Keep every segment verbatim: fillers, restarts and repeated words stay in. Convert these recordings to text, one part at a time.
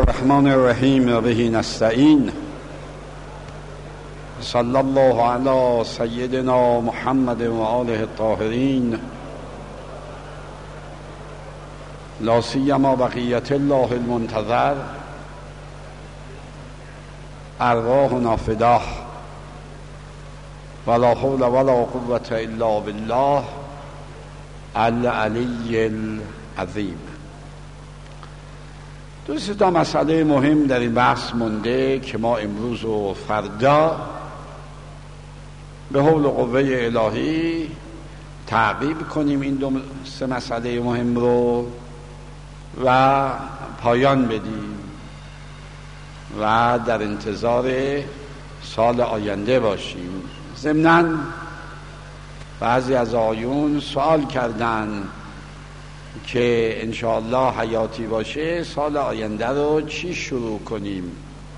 الرحمن الرحیم و به نستعین. صلی الله علی سیدنا محمد و آله الطاهرین، لا سیما بقیت الله المنتظر، ارواحنا فداه، ولا حول ولا قوة الا بالله العلی العظیم. دو سه تا مسئله مهم در این بحث مونده که ما امروز و فردا به حول و قوه الهی تعقیب کنیم این دو سه مسئله مهم رو و پایان بدیم و در انتظار سال آینده باشیم. ضمناً بعضی از آیون سوال کردن که انشاءالله حیاتی باشه سال آینده رو چی شروع کنیم.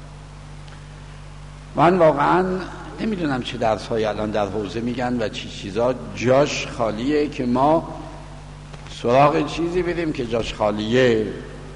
من واقعا نمیدونم چه درس های الان در حوزه میگن و چی چیزا جاش خالیه که ما سراغ چیزی بریم که جاش خالیه.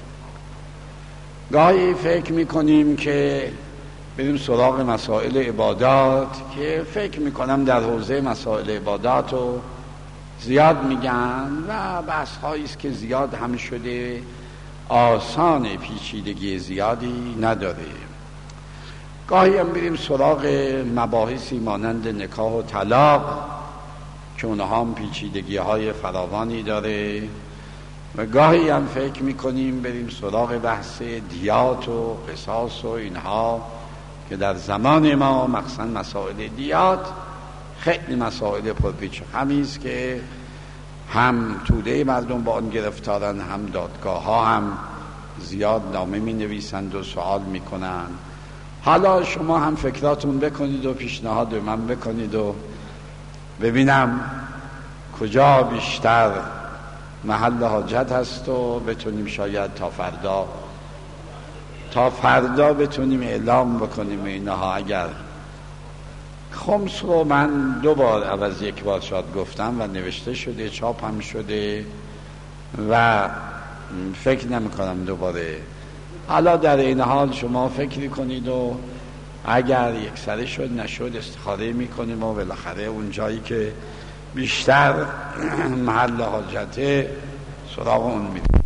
گاهی فکر میکنیم که بریم سراغ مسائل عبادات که فکر میکنم در حوزه مسائل عبادات رو زیاد میگن و بحث هاییست که زیاد هم شده، آسان، پیچیدگی زیادی نداره. گاهی هم بریم سراغ مباحثی مانند نکاح و طلاق که اونها هم پیچیدگی های فراوانی داره و گاهی هم فکر میکنیم بریم سراغ بحث دیات و قصاص و اینها که در زمان ما مخصوصا مسائل دیات خیلی مسائل پرپیچ و خمیست که هم توده مردم با آن گرفتارن، هم دادگاه ها هم زیاد نامه می نویسند و سوال می کنند. حالا شما هم فکراتون بکنید و پیشنهاد به من بکنید و ببینم کجا بیشتر محل حاجت هست و بتونیم شاید تا فردا تا فردا بتونیم اعلام بکنیم اینها. اگر خمس رو من دو بار عوض یک بار شاید گفتم و نوشته شده، چاپ هم شده و فکر نمی کنم دوباره. حالا در این حال شما فکری کنید و اگر یک سره شد نشد استخاره می کنیم و بالاخره اون جایی که بیشتر محل حاجته سراغ اون می دیم.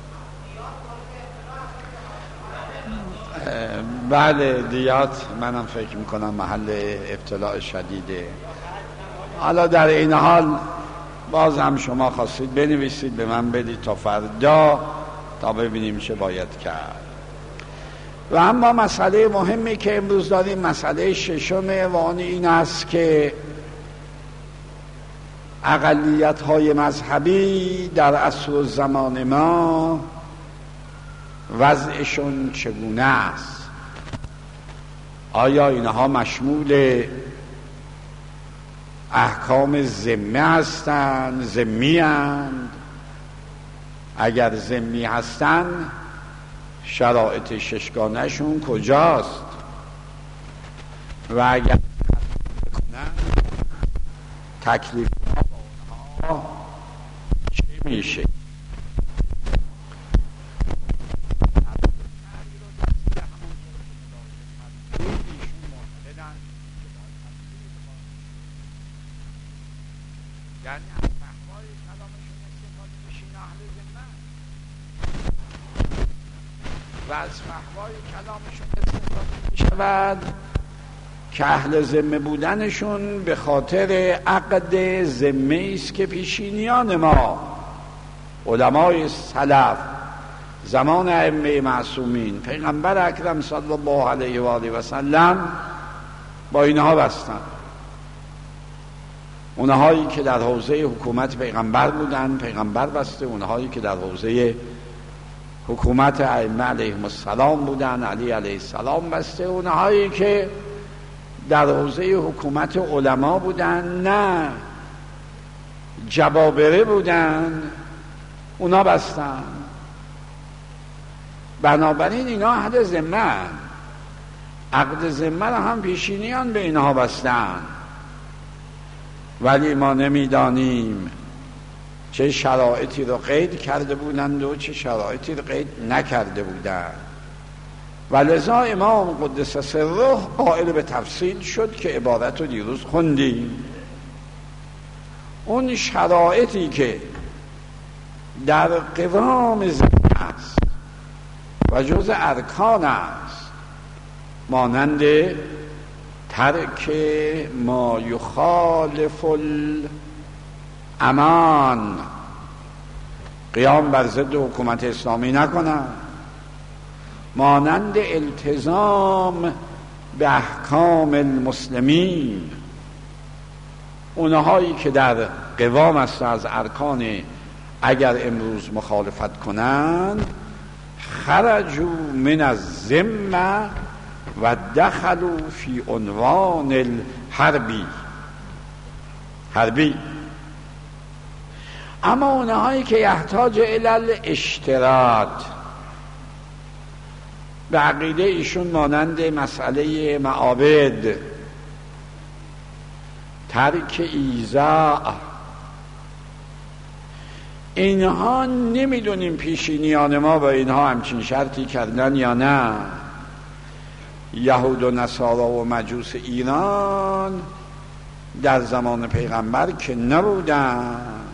بله دیات منم فکر میکنم محل ابتلاع شدیده. حالا در این حال باز هم شما خواستید بنویسید به من بدید تا فردا تا ببینیم چه باید کرد. و اما مسئله مهمی که امروز داریم مسئله ششمه و آن این است که اقلیت های مذهبی در عصر و زمان ما وضعشون چگونه است؟ آیا اینها مشمول احکام ذمه هستند؟ ذمی هستند؟ اگر ذمی هستند شرایط ششگانه شون کجاست؟ و اگر بکنند تکلیف ها با اونها چه میشه؟ و از فحوای کلامشون استفاده می شود که اهل ذمه بودنشون به خاطر عقد ذمه است که پیشینیان ما علمای سلف زمان ائمه معصومین پیغمبر اکرم صلی الله علیه و آله و سلم با اینها بستن. اونهایی که در حوزه حکومت پیغمبر بودن پیغمبر بسته، اونهایی که در حوزه حکومت ائمه علیهم السلام بودن علی علیه السلام بسته، اونهایی که در حوزه حکومت علما بودن نه جبابره بودن اونا بستن. بنابراین اینا اهل ذمه، عقد ذمه را هم پیشینیان به اینها بستن، ولی ما نمیدانیم چه شرایطی رو قید کرده بودند و چه شرایطی رو قید نکرده بودند. و لذا امام قدس سره قائل به تفصیل شد که عبارت رو دیروز خوندیم. اون شرایطی که در قوام ذهن است و جز ارکان است، مانند ترک ما یخالف الامان، قیام بر ضد حکومت اسلامی نکنن، مانند التزام به احکام المسلمین، اونهایی که در قوام است از ارکان اگر امروز مخالفت کنند خرجوا من الذمه و دخلوا فی عنوان الحربی حربی. اما اونهایی که یحتاج الی الاشتراط، به عقیده ایشون مانند مسئله معابد، ترک ایذاء، اینها نمیدونیم پیشینیان ما با اینها همچین شرطی کردن یا نه. یهود و نصارا و مجوس ایران در زمان پیغمبر که نبودن،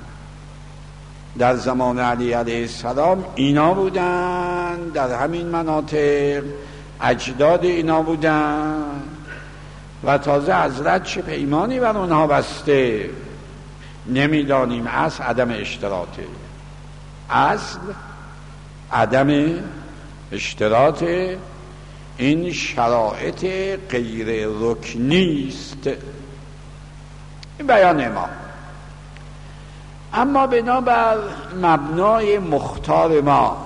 در زمان علی علیه السلام اینا بودن، در همین مناطق اجداد اینا بودن و تازه حضرت چه پیمانی بر اونها بسته. نمیدانیم. اصل عدم اشتراطه، اصل عدم اشتراطه. این شرایط غیر رکنی است. این بیان ما. اما بنابر مبنای مختار ما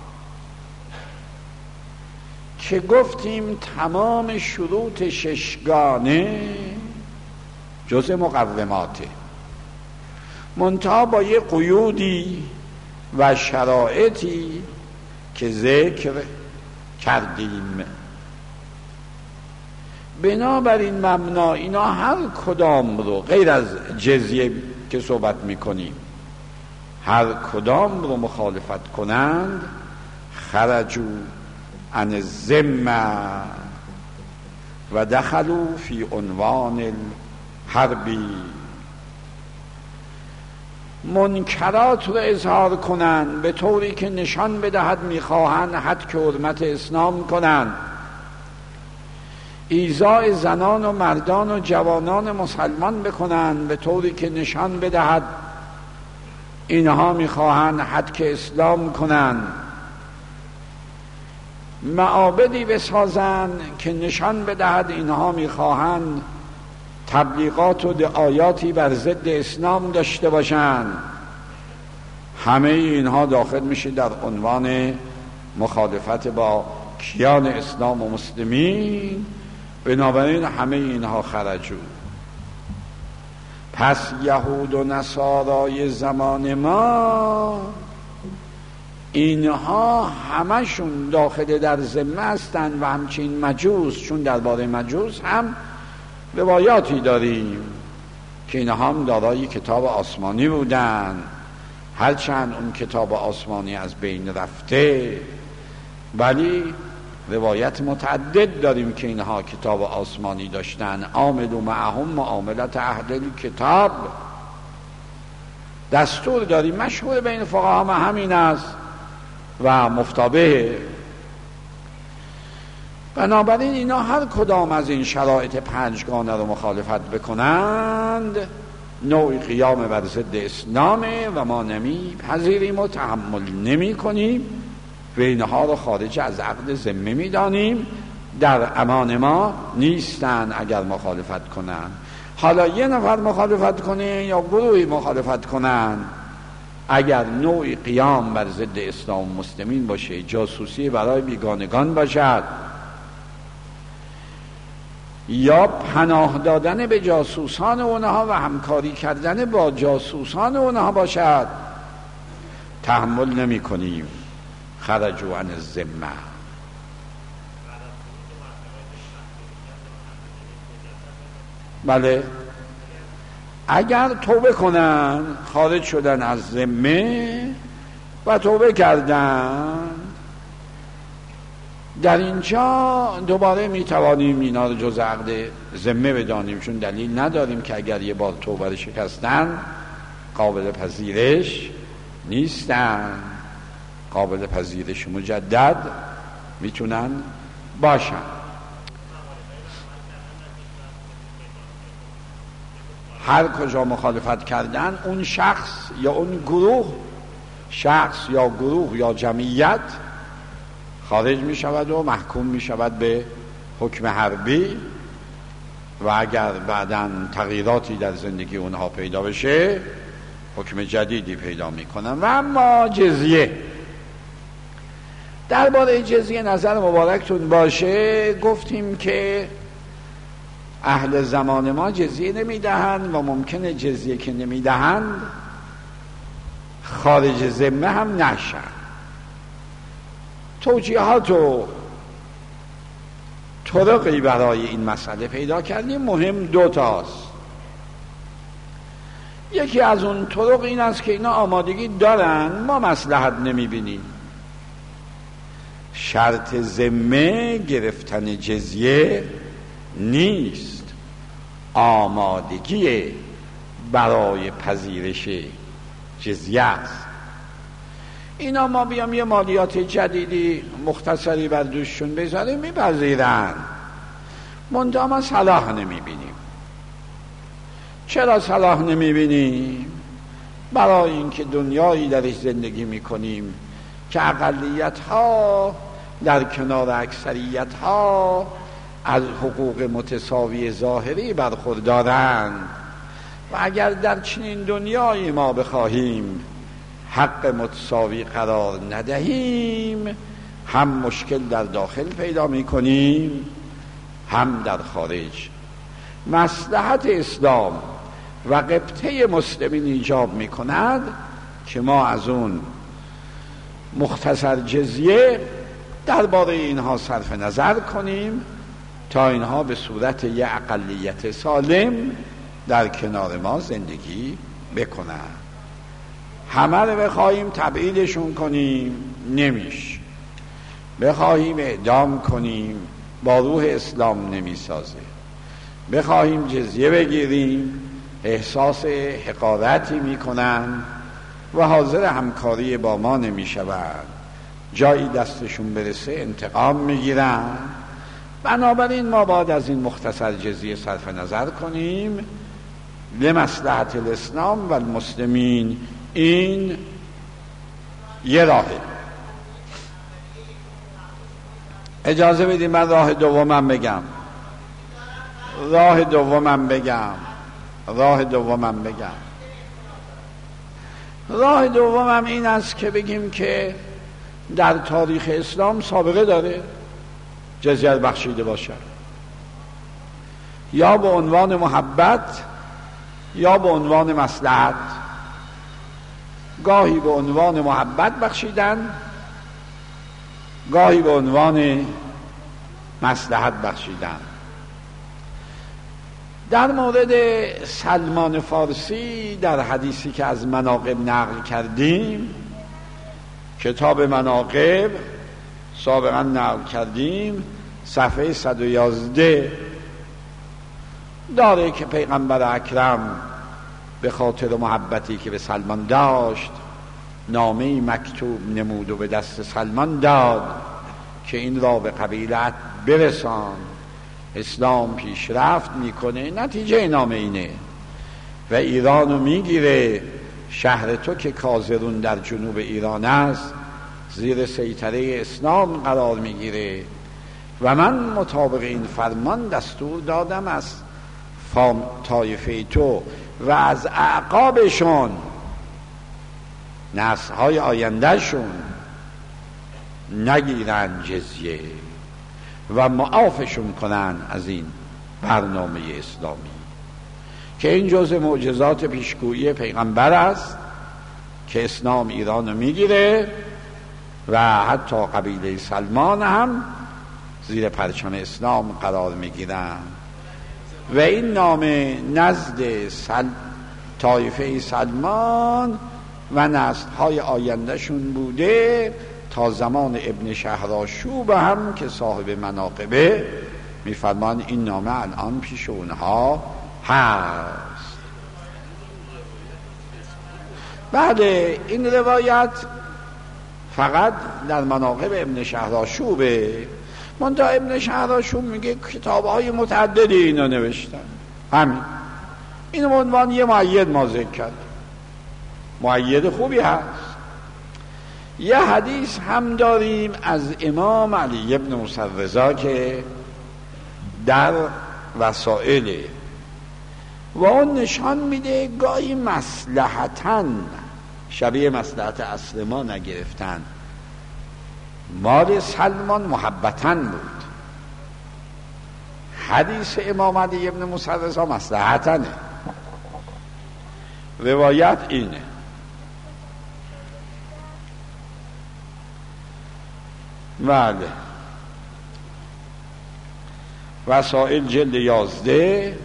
که گفتیم تمام شروط ششگانه جز مقوماته، منتها با یه قیودی و شرایطی که ذکر کردیم. بنابراین مبنا اینا هر کدام رو غیر از جزیه که صحبت میکنیم، هر کدام رو مخالفت کنند خرجوا عن الذمه و دخلوا فی عنوان الحربی. منکرات رو اظهار کنند به طوری که نشان بدهد میخواهند حد که حرمت اسلام کنند، ایذاء زنان و مردان و جوانان مسلمان بکنند به طوری که نشان بدهد اینها میخواهند حد که اسلام کنند، معابدی بسازند که نشان بدهد اینها میخواهند تبلیغات و دعایاتی بر ضد اسلام داشته باشند. همه اینها داخل میشه در عنوان مخالفت با کیان اسلام و مسلمین. بنابراین همه اینها خرجو. پس یهود و نصارای زمان ما اینها همشون داخل در ذمه هستند و همچین مجوس، چون درباره مجوس هم روایاتی داریم که اینها هم دارای کتاب آسمانی بودن، هرچند اون کتاب آسمانی از بین رفته، ولی روایت متعدد داریم که اینها کتاب آسمانی داشتن. عاملوا معهم معاملت اهل کتاب، دستور داریم مشهور بین فقها هم همین است و مفتابه. بنابراین اینا هر کدام از این شرایط پنجگانه رو مخالفت بکنند نوعی قیام بر ضد اسلامه و ما نمی پذیریم و تحمل نمی کنیم و اینها رو خارج از عقد ذمه می دانیم، در امان ما نیستن اگر مخالفت کنن. حالا یه نفر مخالفت کنه یا گروهی مخالفت کنن، اگر نوعی قیام بر ضد اسلام و مسلمین باشه، جاسوسی برای بیگانگان باشد، یا پناه دادن به جاسوسان اونها و همکاری کردن با جاسوسان اونها باشد، تحمل نمی کنیم. خرجوا عن الذمه. بله، اگر توبه کنن خارج شدن از ذمه و توبه کردن در اینجا دوباره میتوانیم اینا رو جز عقد ذمه بدانیم، چون دلیل نداریم که اگر یه بار توبه رو شکستن قابل پذیرش نیستن، قابل پذیرش مجدد میتونن باشن. هر کجا مخالفت کردن اون شخص یا اون گروه، شخص یا گروه یا جمعیت خارج می شود و محکوم می شود به حکم حربی و اگر بعداً تغییراتی در زندگی اونها پیدا بشه حکم جدیدی پیدا می کنن. و اما جزیه، درباره جزیه نظر مبارکتون باشه، گفتیم که اهل زمان ما جزیه نمی دهند و ممکنه جزیه که نمی دهند خارج ذمه هم نشن. توجیهات و طرقی برای این مسئله پیدا کردیم، مهم دو تاست. یکی از اون طرق این است که اینا آمادگی دارن، ما مصلحت نمی بینیم. شرط ذمه گرفتن جزیه نیست، آمادگی برای پذیرش جزیه است. اینا ما بیام یه مالیات جدیدی مختصری بر دوششون بذاریم میپذیرن، منتها ما صلاح نمیبینیم. چرا صلاح نمیبینیم؟ برای اینکه دنیایی درش زندگی میکنیم که اقلیت ها در کنار اکثریت ها از حقوق متساوی ظاهری برخوردارند و اگر در چنین دنیای ما بخواهیم حق متساوی قرار ندهیم، هم مشکل در داخل پیدا میکنیم هم در خارج. مصلحت اسلام و قبطه مسلمین ایجاب میکند که ما از اون مختصر جزیه درباره اینها صرف نظر کنیم تا اینها به صورت یک اقلیت سالم در کنار ما زندگی بکنند. همه رو بخواهیم تبعیدشون کنیم نمیشه، بخواهیم اعدام کنیم با روح اسلام نمیسازه، بخواهیم جزیه بگیریم احساس حقارتی میکنن و حاضر همکاری با ما نمیشوند، جایی دستشون برسه انتقام میگیرن. بنابراین ما باید از این مختصر جزیه صرف نظر کنیم لمصلحت الاسلام و المسلمین. این یه راهه. اجازه بدید من راه دومم بگم راه دومم بگم راه دومم بگم راه دومم این است که بگیم که در تاریخ اسلام سابقه داره جزیه بخشیده باشه، یا به عنوان محبت یا به عنوان مصلحت. گاهی به عنوان محبت بخشیدن، گاهی به عنوان مصلحت بخشیدن. در مورد سلمان فارسی در حدیثی که از مناقب نقل کردیم، کتاب مناقب سابقا نقل کردیم، صفحه صد و یازده داره که پیغمبر اکرم به خاطر محبتی که به سلمان داشت نامه‌ای مکتوب نمود و به دست سلمان داد که این را به قبیلت برسان، اسلام پیشرفت میکنه. نتیجه نامه اینه و ایرانو میگیره، شهر تو که کازرون در جنوب ایران است زیر سیطره اسلام قرار میگیره و من مطابق این فرمان دستور دادم از فام طایفه تو و از اعقابشون، نسل‌های آیندهشون، نگیرن جزیه و معافشون کنن از این برنامه اسلامی که این جزء معجزات پیشگویی پیغمبر است که اسلام ایرانو میگیره و حتی قبیله سلمان هم زیر پرچم اسلام قرار میگیرن و این نامه نزد سل... طایفه سلمان و نسل‌های آیندهشون بوده تا زمان ابن شهرآشوب هم که صاحب مناقبه میفرمان این نامه الان پیش اونها هست. بله این روایت فقط در مناقب ابن شهرآشوبه، منتها ابن شهرآشوب میگه کتاب‌های متعددی اینو نوشتن، همین این عنوان یه مؤید ما ذکر کرد، مؤید خوبی هست. یه حدیث هم داریم از امام علی ابن موسی رضا که در وسائل و اون نشان میده گاهی مصلحتاً شبیه مصلحت اصل ما نگرفتن، مال سلمان محبتاً بود. حدیث امام علی ابن موسی رضا مصلحتاًه. روایت اینه: بله وسائل جلد یازده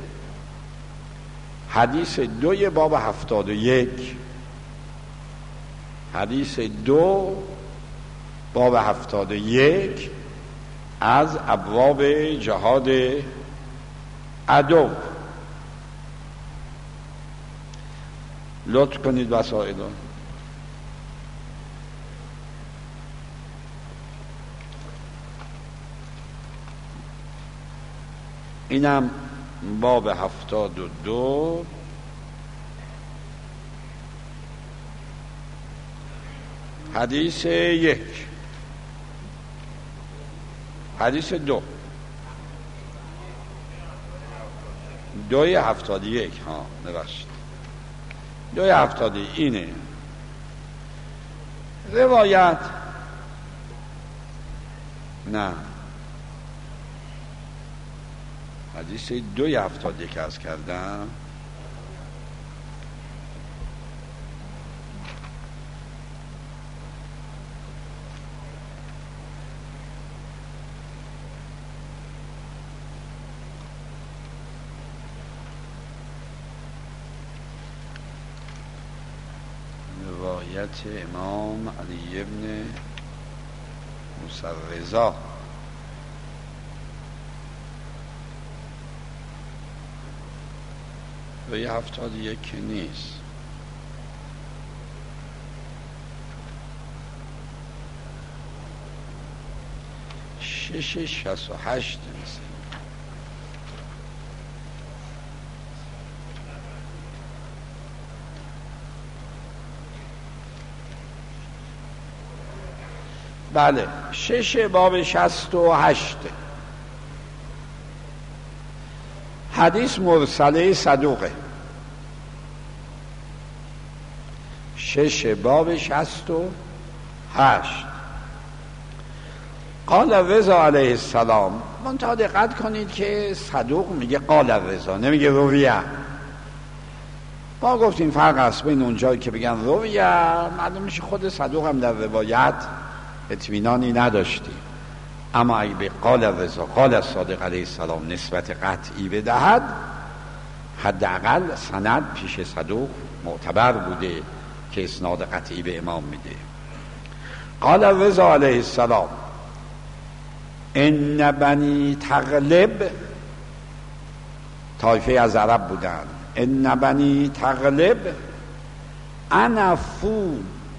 حدیث دوی باب هفتاد و یک، حدیث دو باب هفتاد و یک از ابواب جهاد عدو. لطف کنید وسائل رو. اینم باب هفتاد و دو حدیث یک، حدیث دو دوی هفتاد یک ها نوشت دوی هفتاد اینه روایت. نه حدیث دوی هفتاد یک از کردم. روایت امام علی ابن موسی رضا و یه هفتاد یک نیست، شش شست و هشت نیست. بله شش باب شست و هشت. حدیث مرسله صدوقه، شش باب شست و هشت. قال رضا علیه السلام. منتها دقت کنید که صدوق میگه قال رضا، نمیگه رویه. ما گفتیم فرق است بین اونجایی که بگن رویه، معلوم میشه خود صدوق هم در روایت اطمینانی نداشتی، اما اگه به قال رضا قال صادق علیه السلام نسبت قطعی بدهد، حداقل سند پیش صدوق معتبر بوده که اسناد قطعی به امام میده. قال رضا علیه السلام ان بنی تغلب، طایفه از عرب بودن، ان بنی تغلب انفو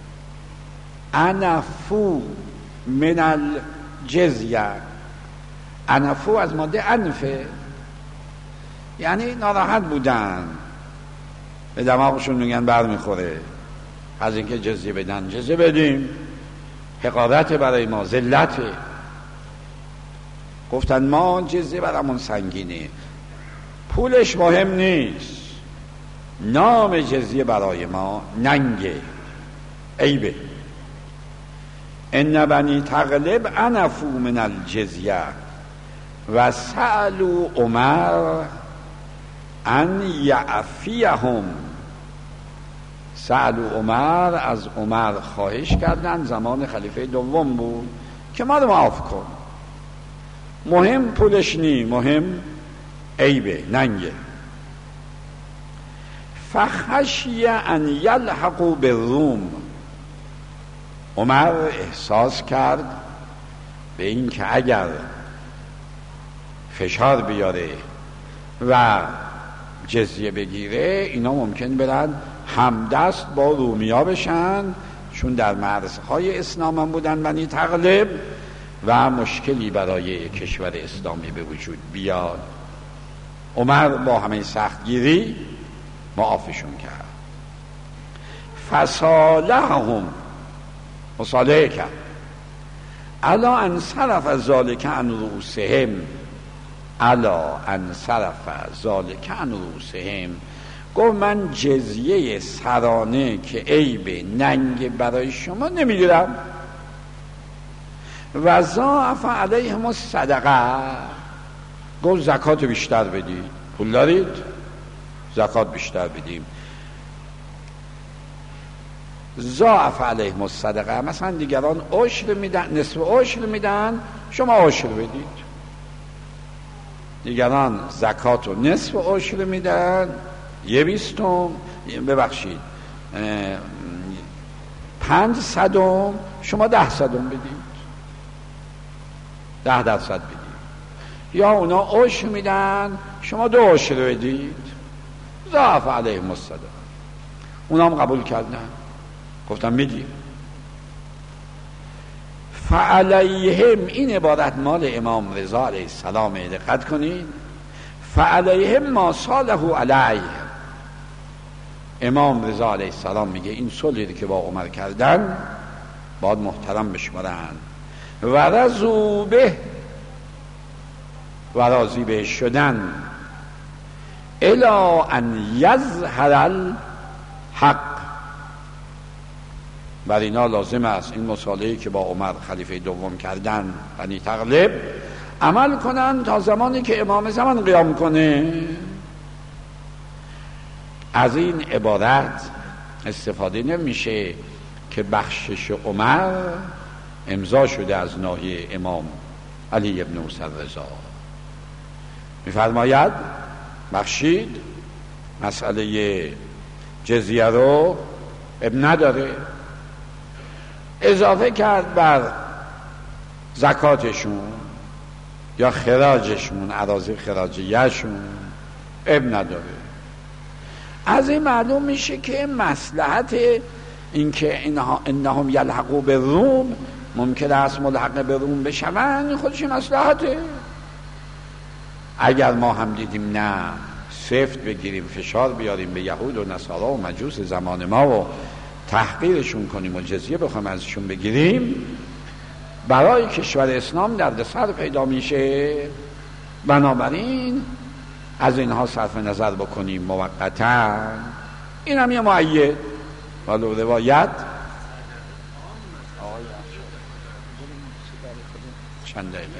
انفو من الجزیه. انفو از ماده انفه، یعنی ناراحت بودن، به دماغشون میگن بر میخوره از اینکه جزیه بدن. جزیه بدیم حقارت برای ما، ذلته. گفتن ما جزیه برامون سنگینه، پولش مهم نیست، نام جزیه برای ما ننگه، عیبه. ان بنی تغلب انفو من الجزیه و سألوا عمر ان یعفیهم. سألوا عمر، از عمر خواهش کردن، زمان خلیفه دوم بود، که ما رو معاف کن. مهم پولش نی، مهم عیبه، ننگه. فخشی ان یلحقوا بالروم. عمر احساس کرد به این که اگر فشار بیاره و جزیه بگیره اینا ممکن برن همدست با رومیا بشن، چون در مرزهای اسلام هم بودن بنی تغلب و مشکلی برای کشور اسلامی به وجود بیاد. عمر با همه سختگیری معافشون کرد. فصالحهم، مصالحه کرد، الا ان صرف ذلک عن رؤوسهم، الا ان صرف ذلک عن رؤوسهم، گفت من جزیه سرانه که عیب ننگ برای شما نمیگیرم. و ضاعف علیهم الصدقه، گفت زکات بیشتر بدید، پول دارید زکات بیشتر بدیم. ضاعف علیهم الصدقه، مثلا دیگران عشر میدن، نصف عشر میدن، شما عشر بدید. دیگران زکات و نصف عشر میدن، یه بیستم، ببخشید پنج صدم، شما ده صدم بدید، ده درصد بدید. یا اونا عشر میدن، شما دو عشر بدید. ضاعف علیهم الصدقه، اونا هم قبول کردن، گفتم میدیم. فعلیهم، این عبارت مال امام رضا علیه السلام، دقت کنید. فعلیهم ما صالحوا علیه، امام رضا علیه السلام میگه این صلحی که با عمر کردن باید محترم بشمارن. و رضوا به، و راضی به شدن. الا ان یظهر الحق، بر اینا لازم است این مصالحه‌ای که با عمر خلیفه دوم کردن بنی تغلب عمل کنن تا زمانی که امام زمان قیام کنه. از این عبارت استفاده نمیشه که بخشش عمر امضا شده از ناحیه امام علی ابن موسی رضا. میفرماید بخشید، مسئله جزیه رو اب نداره، اضافه کرد بر زکاتشون یا خراجشون، اراضی خراجیهشون، اب نداره. از این معلوم میشه که مصلحت این که اینها انهم یلحقوا به روم، ممکن است ملحق به روم بشون، خودش مصلحته. اگر ما هم دیدیم نه سفت بگیریم، فشار بیاریم به یهود و نصارا و مجوس زمان ما و تحقیرشون کنیم و جزیه بخوایم ازشون بگیریم، برای کشور اسلام دردسر پیدا میشه. بنابراین از اینها صرف نظر بکنیم موقتا. این هم یه معید ولو روایت چند دقیقه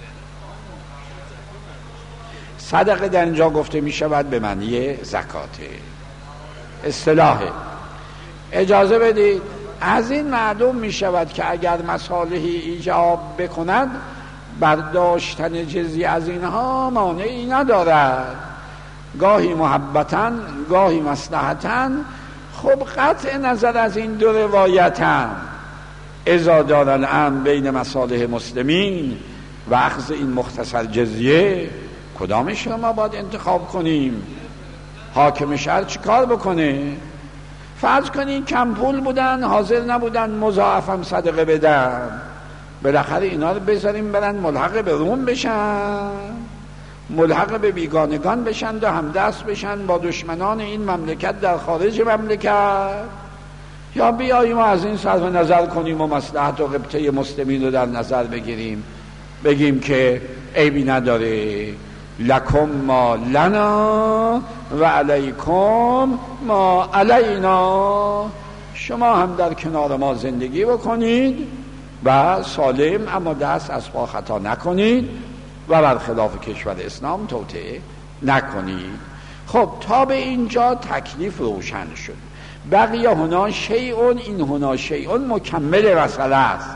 صدقه در اینجا گفته می شود به معنی زکاته، اصطلاحه. اجازه بدید، از این معلوم می شود که اگر مصالحی ایجاب بکند برداشتن جزیه از اینها مانعی ندارد، گاهی محبتاً گاهی مصلحتاً. خب قطع نظر از این دو روایتاً اذا دار الامر بین مصالح مسلمین و اخذ این مختصر جزیه، کدامش رو ما باید انتخاب کنیم؟ حاکم شهر چی کار بکنه؟ فرض کنین کم پول بودن، حاضر نبودن مضاعفم صدقه بدن، بالاخره اینا رو بذاریم برن ملحق به روم بشن، ملحق به بیگانگان بشن و همدست بشن با دشمنان این مملکت در خارج مملکت، یا بیاییم و از این صرف نظر کنیم و مصلحت و قبطه مسلمین رو در نظر بگیریم، بگیم که عیبی نداره، لکم ما لنا و علیکم ما علینا، شما هم در کنار ما زندگی بکنید و سالم، اما دست از پا خطا نکنید و برخلاف کشور اسلام توطئه نکنید. خب تا به اینجا تکلیف روشن شد. بقیه هنا شیئون، این هنا شیئون مکمل مسئله است.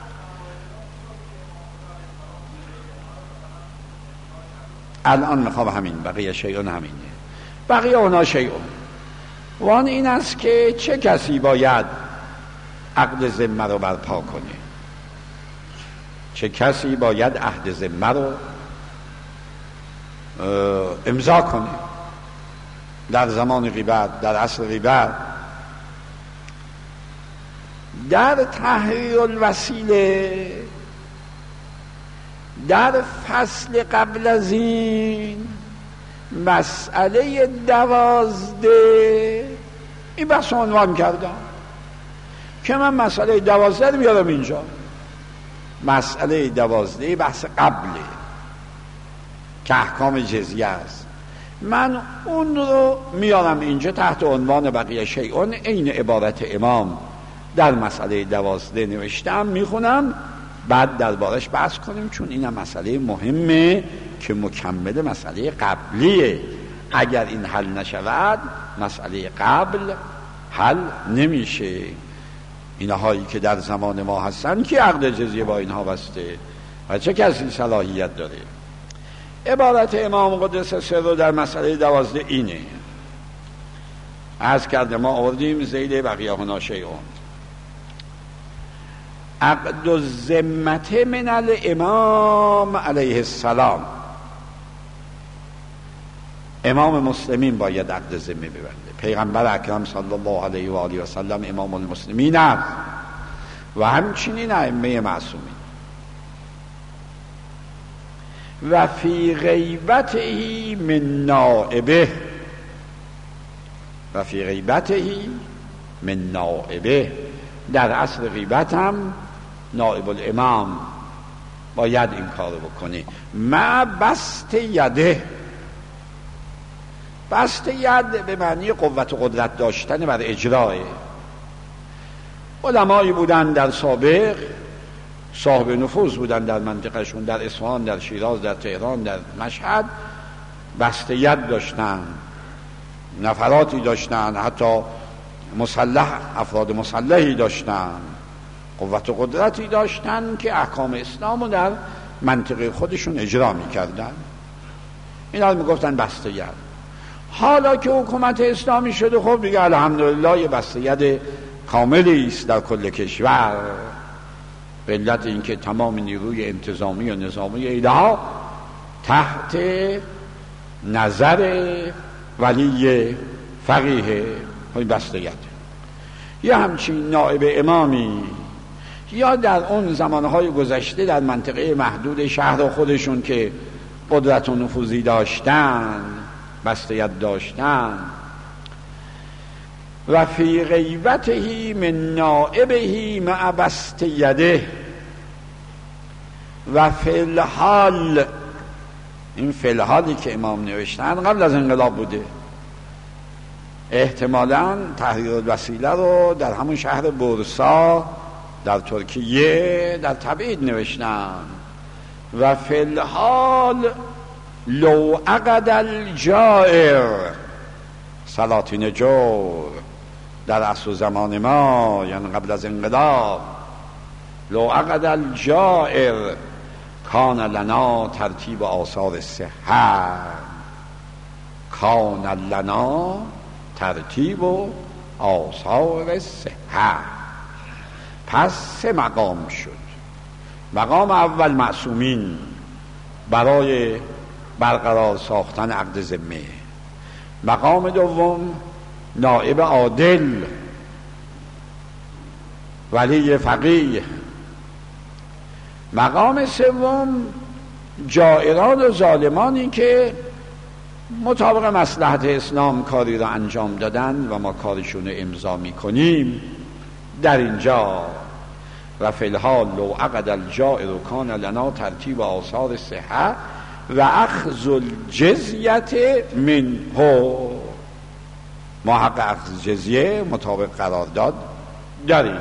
الان میخوام همین بقیه شیئون همینه، بقیه هنا شیئون وان این است که چه کسی باید عقد ذمه رو برپا کنه، چه کسی باید عهد ذمه رو امضا کنه در زمان غیبت، در عصر غیبت. در تحریر الوسیله در فصل قبل از این مسئله دوازده این بحث عنوان کردم که من مسئله دوازده رو میارم اینجا. مسئله دوازده بحث قبله که احکام جزیه است، من اون رو میارم اینجا تحت عنوان بقیه شیئون. این عبارت امام در مسئله دوازده نوشتم، میخونم بعد دربارش بحث کنیم، چون این مسئله مهمه که مکمل مسئله قبلیه. اگر این حل نشود مسئله قبل حل نمیشه. اینهایی که در زمان ما هستن که عقد جزیه با اینها بسته و چه کسی صلاحیت داره؟ عبارت امام قدس سره در مسئله دوازده اینه، عرض کرده ما آوردیم زیل بقیه هنا شیئون. عقد الذمت من الامام علیه السلام، امام مسلمین باید عقد ذمه ببنده. پیغمبر اکرم صلی الله علیه و آله و سلم امام المسلمین است و همچنین ائمه معصومین. و فی غیبته من نائبه، و فی غیبته من نائبه، در عصر غیبت هم نائب الامام باید این کار بکنه. مع بسط یده، بسط ید به معنی قوت و قدرت داشتن بر اجرای. علمایی بودن در سابق صاحب نفوذ بودن در منطقهشون، در اصفهان، در شیراز، در تهران، در مشهد، بسط ید داشتن، نفراتی داشتن، حتی مسلح افراد مسلحی داشتن، قوت و قدرتی داشتن که احکام اسلام رو در منطقه خودشون اجرا میکردن. اینا رو میگفتن بسط ید. حالا که حکومت اسلامی شده، خب دیگه الحمدلله یه بسط ید کاملی است در کل کشور، به علت اینکه تمام نیروی انتظامی و نظامی ایدها تحت نظر ولی فقیه های بسط ید. یا همچین نائب امامی یا در اون زمانهای گذشته در منطقه محدود شهر خودشون که قدرت و نفوذی داشتن، بسط ید داشتن. و فی غیبته من نائبه مع بسط یده و فی الحال، این فی الحالی که امام نوشتن قبل از انقلاب بوده، احتمالاً تحریر الوسیله رو در همون شهر بورسا در ترکیه در تبعید نوشتن. و فی الحال لو عقد الجائر، سلاطین جور در عصر زمان ما یعنی قبل از انقلاب، لو عقد الجائر کان لنا ترتیب آثار صحه، کان لنا ترتیب آثار صحه. پس سه مقام شد. مقام اول معصومین برای برقرار ساختن عقد ذمه، مقام دوم نائب عادل ولی فقیه، مقام سوم جائران و ظالمانی که مطابق مصلحت اسلام کاری را انجام دادن و ما کارشون رو امضا میکنیم در اینجا. و فی الحال لو عقد الجائر کان لنا ترتیب آثار صحه و اخذ الجزیت منه، ما حق اخذ جزیه مطابق قرارداد داریم.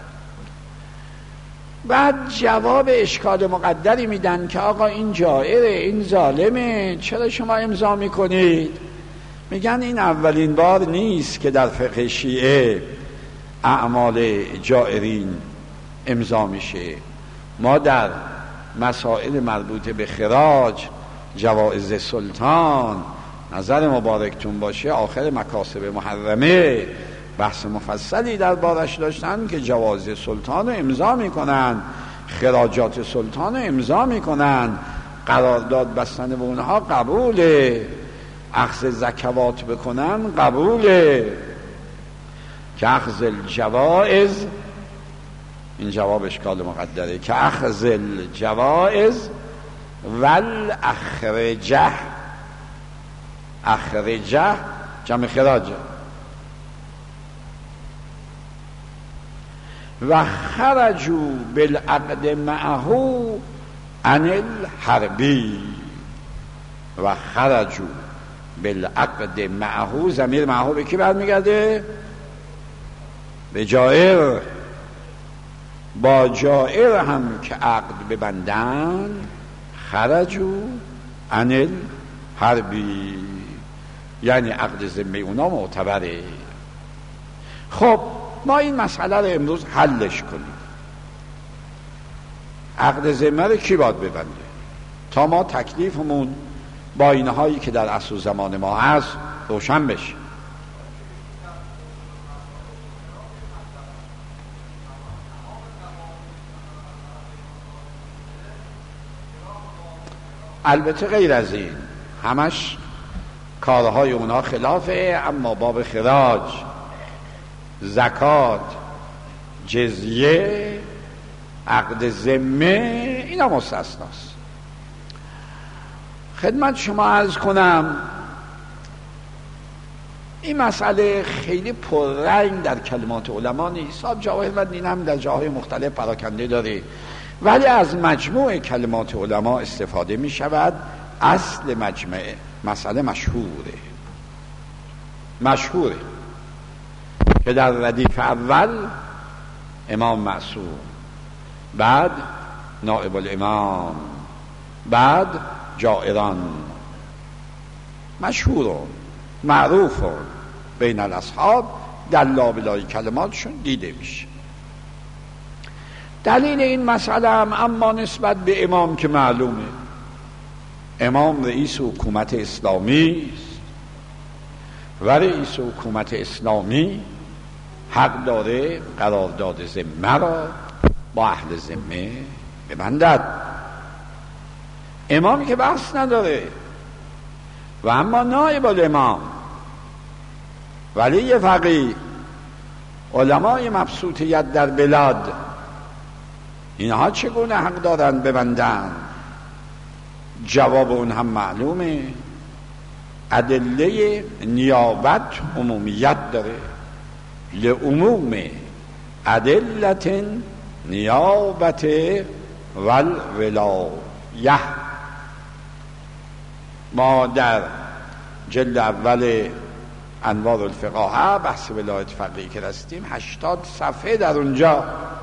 بعد جواب اشکال مقدری میدن که آقا این جائره، این ظالمه، چرا شما امضا میکنید؟ میگن این اولین بار نیست که در فقه شیعه اعمال جائرین امضا میشه. ما در مسائل مربوط به خراج، جوائز سلطان، نظر مبارکتون باشه آخر مکاسب محرمه بحث مفصلی در بارش داشتن که جواز سلطان رو امضا میکنن، خراجات سلطان رو امضا میکنن، قرارداد بستن به اونها قبوله، اخذ زکوات بکنن قبوله، که اخذ الجوائز، این جواب اشکال مقدره، که اخذ الجوائز والاخرجه، اخرجه جمع خراجه، و خرجوا بالعقد معه عن الحربی، و خرجوا بالعقد معه، ضمیر معه به کی برمیگرده؟ به جائر. با جائر هم که عقد ببندن خرجوا عن الحربی، یعنی عقد ذمه اونا معتبره. خب ما این مسئله رو امروز حلش کنیم. عقد ذمه رو کی باید ببنده تا ما تکلیفمون با اینهایی که در عصر و زمان ما هست روشن بشه؟ البته غیر از این همش کارهای اونا خلافه، اما باب خراج، زکات، جزیه، عقد ذمه اینا مستثناست. خدمت شما عرض کنم این مسئله خیلی پررنگ در کلمات علما نیست. صاحب جواهر و دین هم در جاهای مختلف پراکنده داره، ولی از مجموع کلمات علما استفاده می شود. اصل مجمع مسئله مشهوره مشهوره که در ردیف اول امام معصوم، بعد نائب الامام، بعد جائران، مشهورون معروفون بین الاصحاب، در لابلای کلماتشون دیده میشه. دلیل این مسئله هم اما نسبت به امام که معلومه، امام رئیس حکومت اسلامی است و رئیس حکومت اسلامی حق داره قرارداد ذمه را با اهل ذمه ببندد. امامی که بحث نداره، و اما نایب الامام، ولی فقیه، علمای مبسوطیت در بلاد، اینها چگونه حق دارن ببندن؟ جواب اون هم معلومه. ادله نیابت عمومیت داره، لعموم ادلت نیابت والولایه. ما در جلد اول انوار الفقاهه بحث ولایت فقیه که رسیدیم هشتاد صفحه در اونجا،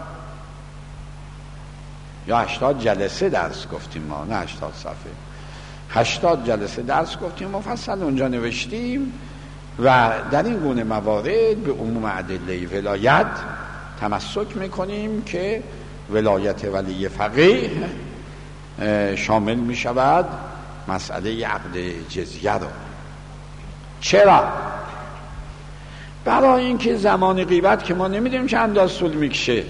یا هشتاد جلسه درس گفتیم، ما نه هشتاد صفحه، هشتاد جلسه درس گفتیم مفصل اونجا نوشتیم و در این گونه موارد به عموم ادله ولایت تمسک میکنیم که ولایت ولی فقیه شامل میشود مسئله عقد جزیه رو. چرا؟ برای اینکه زمان غیبت که ما نمیدونیم چه انداز طول میکشه،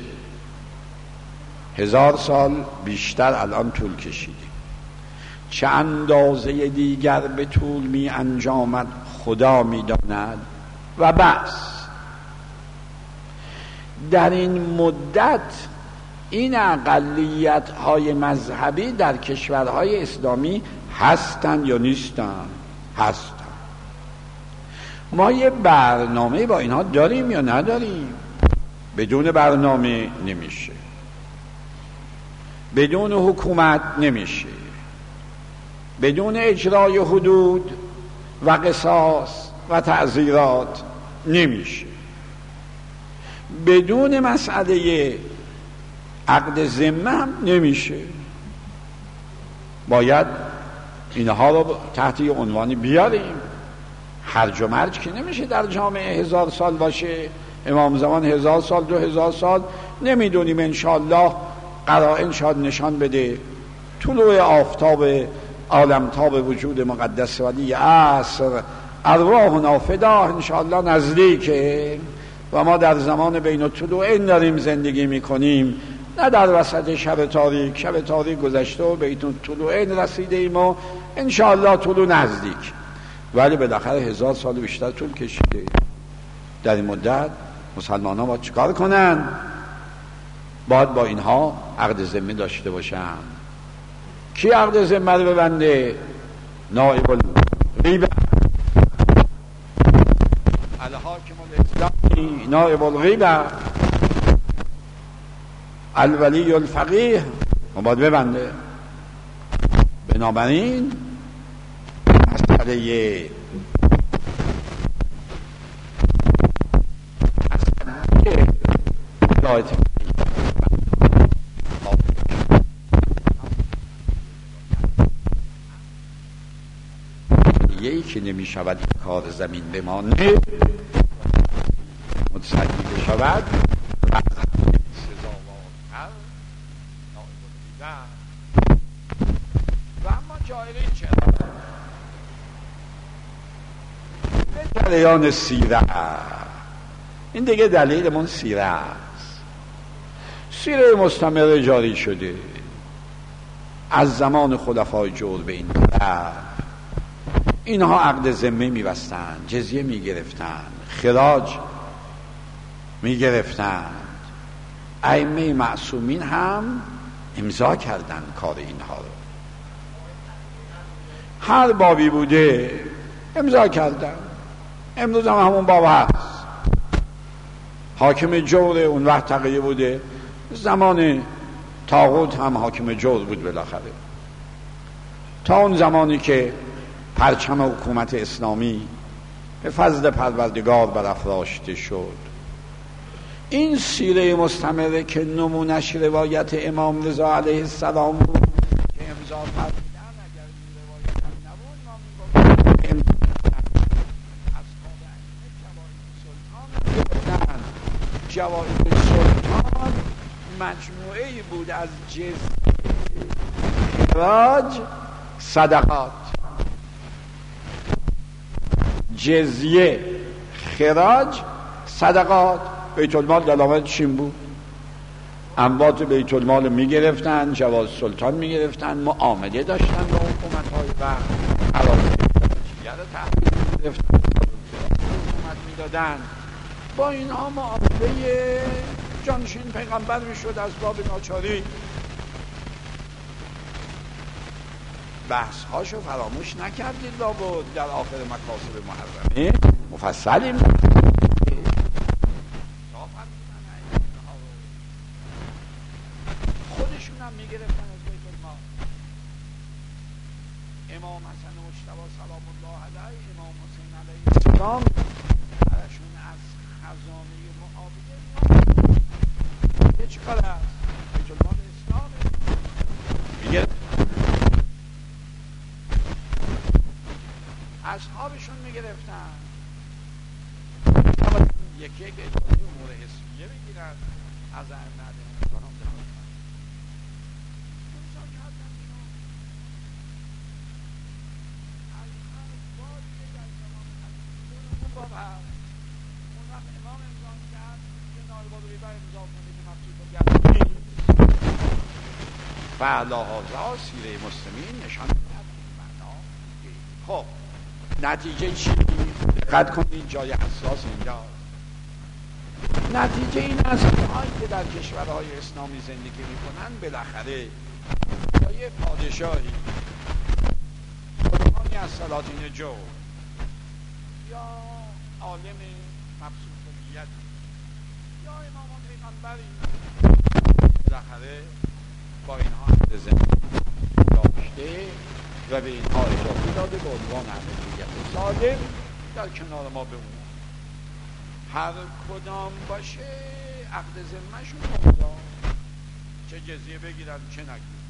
هزار سال بیشتر الان طول کشیده، چه اندازه دیگر به طول می انجامد خدا می داند. و بس در این مدت این اقلیت های مذهبی در کشورهای اسلامی هستن یا نیستن؟ هستن. ما یه برنامه با اینها داریم یا نداریم؟ بدون برنامه نمیشه، بدون حکومت نمیشه، بدون اجرای حدود و قصاص و تعزیرات نمیشه، بدون مسئله عقد ذمه هم نمیشه. باید اینها رو تحت یه عنوانی بیاریم. هرج و مرج که نمیشه در جامعه هزار سال باشه، امام زمان هزار سال، دو هزار سال، نمیدونیم انشاءالله قرائن شاید نشان بده طلوع آفتاب عالمتاب وجود مقدس ولی عصر ارواح نافده انشاءالله نزدیکه، و ما در زمان بین الطلوعین داریم زندگی میکنیم، نه در وسط شب تاریک. شب تاریک گذشته و بین الطلوعین رسیده ایم و انشاءالله طلوع نزدیک، ولی بالاخره هزار سال بیشتر طول کشیده. در این مدت مسلمان ها باید چیکار کنن؟ باید با اینها عقد ذمه داشته باشن. کی عقد ذمه رو ببنده؟ نائب الغیبه الحاکم الاسلامی، نائب الغیبه الولی الفقیه باید ببنده. بنابراین مسئله یکی که نمی شود کار زمین بمانه متصدی شود و اما جایره چرا به جریان سیره، این دیگه دلیلمون سیره است. سیره مستمر جاری شده از زمان خلفای جور به این طرف. اینها عقد ذمه می‌بستند، جزیه می‌گرفتند، خراج می‌گرفتند. ائمه معصومین هم امضا کردند کار اینها رو، هر بابی بوده امضا کردند. امروز هم همون باب هست. حاکم جور اون وقت تقیه بوده، زمان طاغوت هم حاکم جور بود بالاخره، تا اون زمانی که پرچم حکومت اسلامی به فضل پروردگار برافراشته شد. این سیره مستمره که نمونش روایت امام رضا علیه السلام بود که امضا فرمودن. اگر این روایت هم نبود ما میگفتیم از سلطان جوائز سلطان مجموعه بود از جزیه، خراج، صدقات. جزیه، خراج، صدقات. بیت المال دلالت چین بود؟ اموات بیت المال میگرفتن، جواز سلطان میگرفتن، معامله داشتن با حکومت های و عراضی رو تحویل میگرفتن، حکومت میدادن. با اینها معامله جانشین پیغمبر میشد از باب ناچاری. بحث هاشو فراموش نکردید لابد. در آخر مکاسب محرمه مفصلیم خودشون هم میگرفتن از بیت المال. امام حسن مجتبی سلام الله علیه، امام حسین علیه السلام برشون از خزانه معاویه یه چی کار هست؟ بیت المال اسلامه میگه. اصحابشون میگرفتن، یکی یک اجازه امور حسیه بگیرن از ائمه اسلام دارن. امضا کردن اینا. از هر بابی در زمان اون باب هست. اون وقت امام امضا کرد که نایب الغیبه امضا کنه که مبسوط رو گردونی فعلاها سیره مسلمین نشان میدهد این معنا. خب نتیجه چی؟ دقت کنید، جای حساس اینجاست. نتیجه این است که آنها که در کشورهای اسلامی زندگی میکنن بالاخره یا یه پادشاهی، سلطانی از سلاطین جو، یا عالم مبسوط الیت، یا امامان پیغمبری بالاخره با اینها عقد زندگی داشته و به اینها اجازه داده به عنوان اهلیت سالم در کنار ما بمونن. هر کدام باشه عقد ذمه‌شون موضوع، چه جزیه بگیرن چه نگیرن.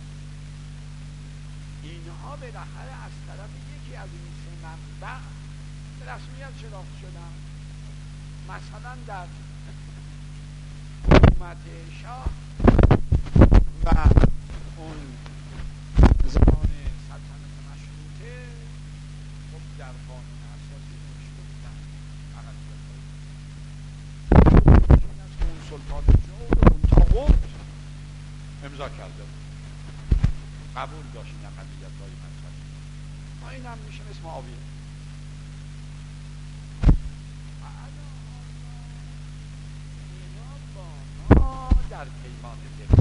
اینها بالاخره از طرف یکی از این سه منبع به رسمیت شناخته شدن. مثلا در حکومت شاه و اون زمان سلطنت مشروطه خب در قانون اساسی نوشته بودن امضا کرده بود، قبول داشت این اقلیت‌های مذهبی. ما این هم میشه اسم معاویه. در پیمان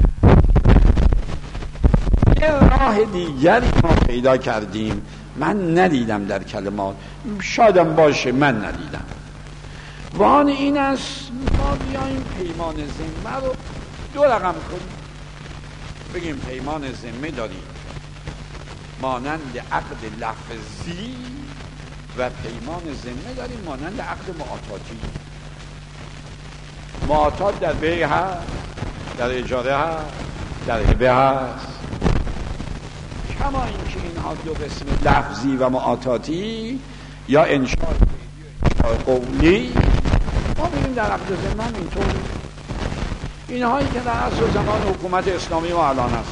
ذمه یه راه دیگری ما پیدا کردیم، من ندیدم در کلمات، شادم باشه من ندیدم. وان این است ما بیاییم پیمان ذمه رو دو رقم کنیم، بگیم پیمان ذمه داریم مانند عقد لفظی و پیمان ذمه داریم مانند عقد معاطاتی. معاطات در بیع هست، در اجاره هست، در هبه هست. کما اینکه اینها دو قسم لفظی و معاطاتی یا انشاء فعلی و انشاء قولی، ما می‌بینیم در عقد ذمه اینطور. اینهایی که در عصر زمان حکومت اسلامی و الان هست،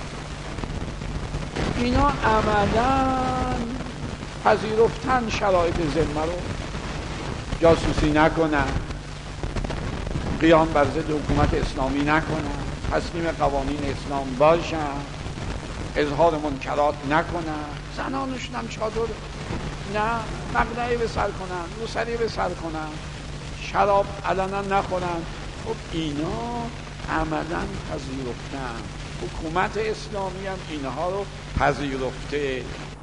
اینا عملاً پذیرفتن شرایط ذمه رو، جاسوسی نکنن، قیام بر ضد حکومت اسلامی نکنن، تسلیم قوانین اسلام باشن، اظهار منکرات نکنن، زنانشون هم چادر نه مقنعه به سر کنن، روسری به سر کنن، شراب علنا نخورن. خب اینا عملا پذیرفتن، حکومت اسلامی هم اینها رو پذیرفته.